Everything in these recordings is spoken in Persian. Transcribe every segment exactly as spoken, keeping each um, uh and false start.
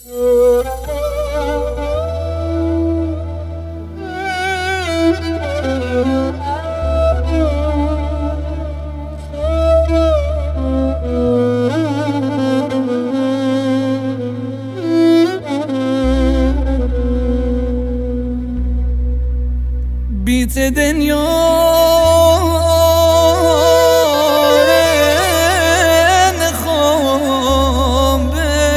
بیت دنیا نخوام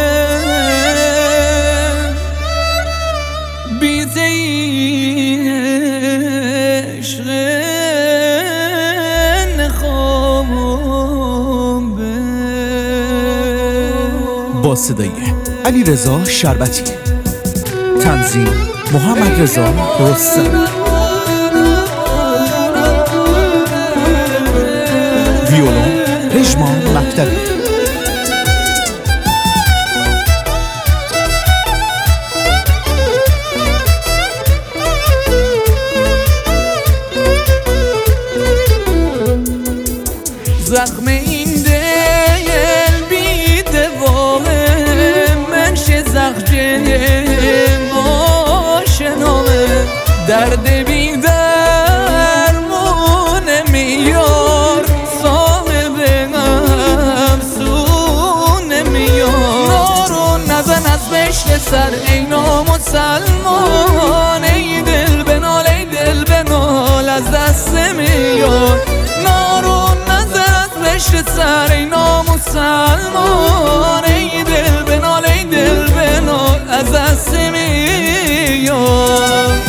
بیت عشق نخوام با صدای علیرضا شربتی، تنظیم محمد رضا رستم، ویولون پژمان مکتبی. زخم این دل بی دوام منش زخجه آشنامه، درد بی درمون میار صاحب افسون میار. نارو نزن از بشت سر ای نامسلمان، ای دل بنال ای دل بنال از دست میار. نارو بشت سر ای نامسلمان، ای دل بنال ای دل بنال از دست میار.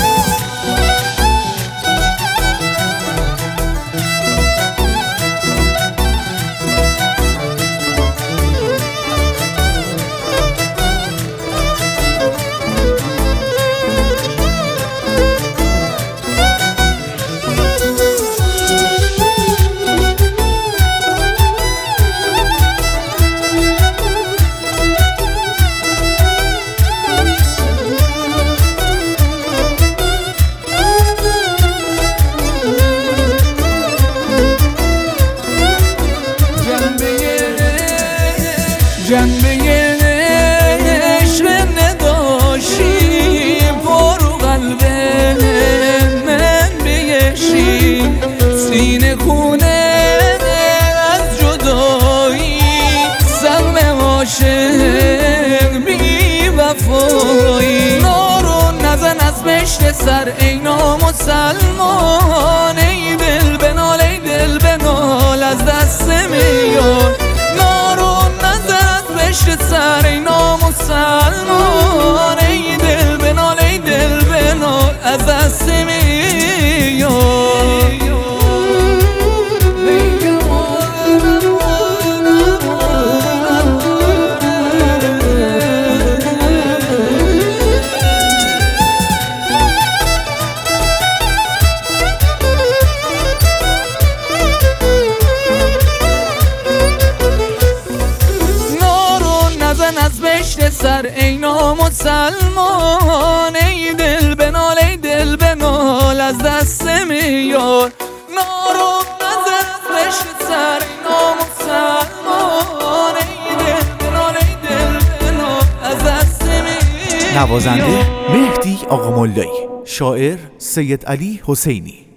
جنبه عشق نداشی پرو قلب من بیشی، سینه خونه از جدایی سلم عاشق بی وفایی. نارو نزن از بشت سر ای نامسلمان، ای دل بنال ای دل بنال از دست میار. بشت سر ای نامسلمان، ای دل بنال ای دل بنال از دست میار. از بشت سر ای نامسلمان، ای دل بنال ای دل بنال از دست میار. نارو نزن از بشت سر ای نامسلمان، ای دل بنال ای دل بنال از دست میار. نوازنده مهدی آقا ملایی، شاعر سید علی حسینی.